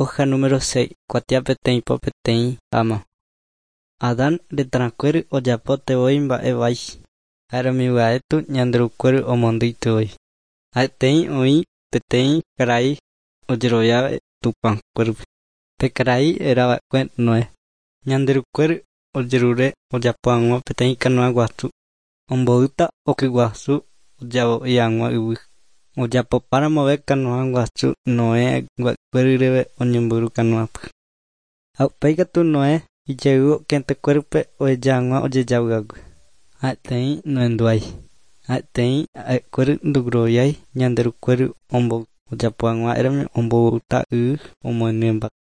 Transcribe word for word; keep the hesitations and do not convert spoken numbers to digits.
Hoja número seis. Kuatia peteĩ po peteĩ ama. Adán retãkuéru ojapo tevoi mba'e váicha. Ha'eromivya'étu ñanderukuéru omondy ytývoi. Ha'etéi oĩ peteĩ karai ojeroviáve Tupãkuérõpe. Pe karai erava'ekue Noé. Ñanderukuéru ojerure ojapo hag̃ua peteĩ canoa guasu. Omboýta oky guasu ojavo'i hag̃ua yvy. Ojapopáramo ove canoa guasu Noé mba'ykuéri reve oñembyry canoápe. Ha upéi katu Noé ijey okẽtekuérõpe oeja hag̃ua ojejavy. Ha'etéi noenduái. Ha'etéi ha'ekuéri ndogueroviái ñanderukuéru ombou ojapo hag̃ua, érami omboúta y omoeñemba.